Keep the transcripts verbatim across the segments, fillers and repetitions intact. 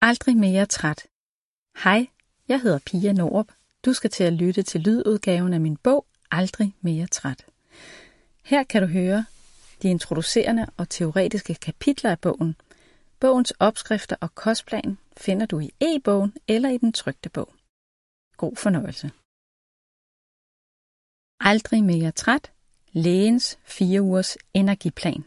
Aldrig mere træt. Hej, jeg hedder Pia Norup. Du skal til at lytte til lydudgaven af min bog Aldrig mere træt. Her kan du høre de introducerende og teoretiske kapitler af bogen. Bogens opskrifter og kostplan finder du i e-bogen eller i den trykte bog. God fornøjelse. Aldrig mere træt. Lægens fire ugers energiplan.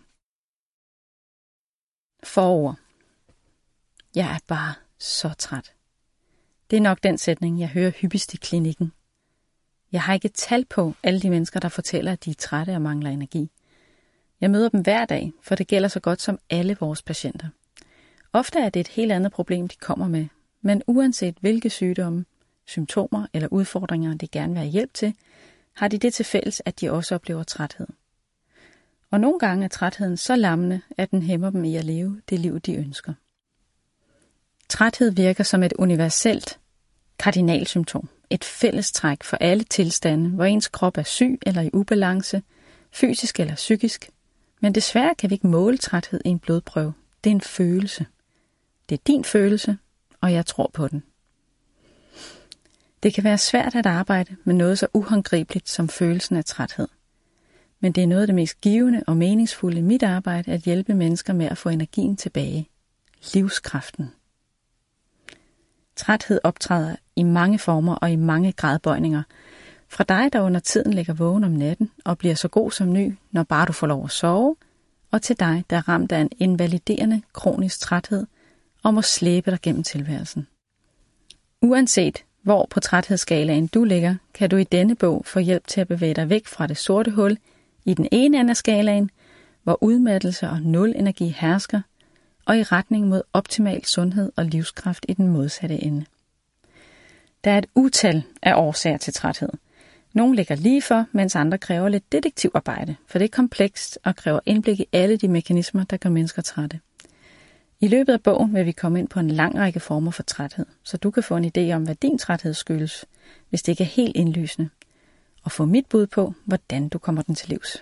Forord. Jeg er bare så træt. Det er nok den sætning, jeg hører hyppigst i klinikken. Jeg har ikke tal på alle de mennesker, der fortæller, at de er trætte og mangler energi. Jeg møder dem hver dag, for det gælder så godt som alle vores patienter. Ofte er det et helt andet problem, de kommer med, men uanset hvilke sygdomme, symptomer eller udfordringer, de gerne vil have hjælp til, har de det til fælles, at de også oplever træthed. Og nogle gange er trætheden så lammende, at den hæmmer dem i at leve det liv, de ønsker. Træthed virker som et universelt kardinalsymptom, et fællestræk for alle tilstande, hvor ens krop er syg eller i ubalance, fysisk eller psykisk. Men desværre kan vi ikke måle træthed i en blodprøve. Det er en følelse. Det er din følelse, og jeg tror på den. Det kan være svært at arbejde med noget så uhåndgribeligt som følelsen af træthed. Men det er noget af det mest givende og meningsfulde i mit arbejde at hjælpe mennesker med at få energien tilbage. Livskraften. Træthed optræder i mange former og i mange gradbøjninger. Fra dig, der under tiden ligger vågen om natten og bliver så god som ny, når bare du får lov at sove, og til dig, der er ramt af en invaliderende kronisk træthed og må slæbe dig gennem tilværelsen. Uanset hvor på træthedsskalaen du ligger, kan du i denne bog få hjælp til at bevæge dig væk fra det sorte hul i den ene ende af skalaen, hvor udmattelse og nul energi hersker, og i retning mod optimal sundhed og livskraft i den modsatte ende. Der er et utal af årsager til træthed. Nogle ligger lige for, mens andre kræver lidt detektivarbejde, for det er komplekst og kræver indblik i alle de mekanismer, der gør mennesker trætte. I løbet af bogen vil vi komme ind på en lang række former for træthed, så du kan få en idé om, hvad din træthed skyldes, hvis det ikke er helt indlysende, og få mit bud på, hvordan du kommer den til livs.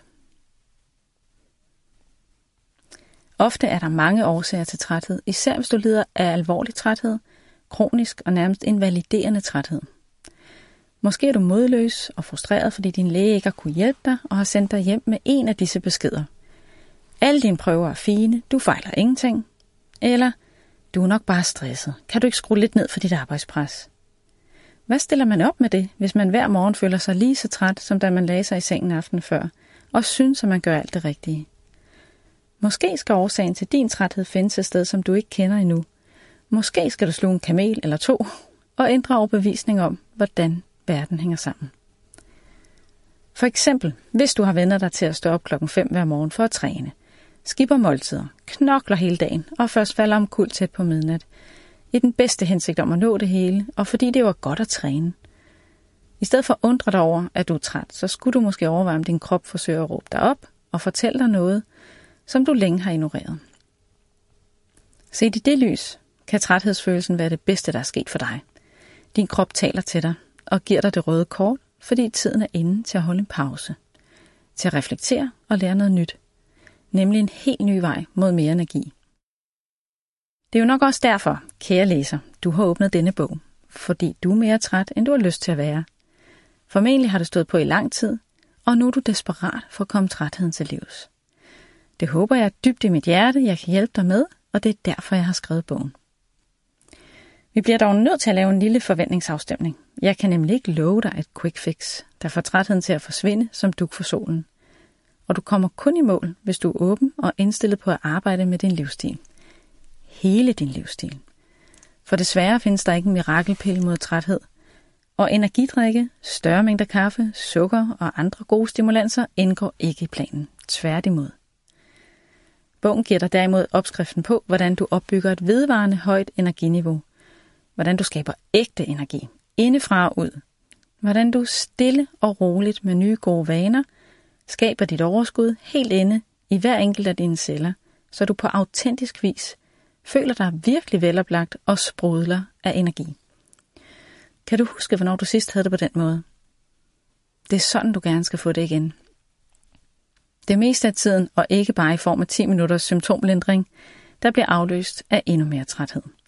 Ofte er der mange årsager til træthed, især hvis du lider af alvorlig træthed, kronisk og nærmest invaliderende træthed. Måske er du modløs og frustreret, fordi din læge ikke har kunnet hjælpe dig og har sendt dig hjem med en af disse beskeder. Alle dine prøver er fine, du fejler ingenting. Eller, du er nok bare stresset. Kan du ikke skrue lidt ned for dit arbejdspres? Hvad stiller man op med det, hvis man hver morgen føler sig lige så træt, som da man lagde sig i sengen aftenen før, og synes, at man gør alt det rigtige? Måske skal årsagen til din træthed findes et sted, som du ikke kender endnu. Måske skal du sluge en kamel eller to, og ændre overbevisning om, hvordan verden hænger sammen. For eksempel, hvis du har venner dig til at stå op klokken fem hver morgen for at træne, skipper måltider, knokler hele dagen og først falder omkuld tæt på midnat, i den bedste hensigt om at nå det hele, og fordi det var godt at træne. I stedet for at undre dig over, at du er træt, så skulle du måske overveje, om din krop forsøger at råbe dig op og fortælle dig noget, som du længe har ignoreret. Set i det lys, kan træthedsfølelsen være det bedste, der er sket for dig. Din krop taler til dig og giver dig det røde kort, fordi tiden er inde til at holde en pause. Til at reflektere og lære noget nyt. Nemlig en helt ny vej mod mere energi. Det er jo nok også derfor, kære læser, du har åbnet denne bog. Fordi du er mere træt, end du har lyst til at være. Formentlig har det stået på i lang tid, og nu er du desperat for at komme trætheden til livs. Det håber jeg dybt i mit hjerte, jeg kan hjælpe dig med, og det er derfor, jeg har skrevet bogen. Vi bliver dog nødt til at lave en lille forventningsafstemning. Jeg kan nemlig ikke love dig et quick fix, der får trætheden til at forsvinde som dug for solen. Og du kommer kun i mål, hvis du er åben og indstillet på at arbejde med din livsstil. Hele din livsstil. For desværre findes der ikke en mirakelpille mod træthed. Og energidrikke, større mængder kaffe, sukker og andre gode stimulanser indgår ikke i planen. Tværtimod. Bogen giver dig derimod opskriften på, hvordan du opbygger et vedvarende højt energiniveau. Hvordan du skaber ægte energi, indefra og ud. Hvordan du stille og roligt med nye gode vaner, skaber dit overskud helt inde i hver enkelt af dine celler, så du på autentisk vis føler dig virkelig veloplagt og sprudler af energi. Kan du huske, hvornår du sidst havde det på den måde? Det er sådan, du gerne skal få det igen. Det meste af tiden, og ikke bare i form af ti minutters symptomlindring, der bliver afløst af endnu mere træthed.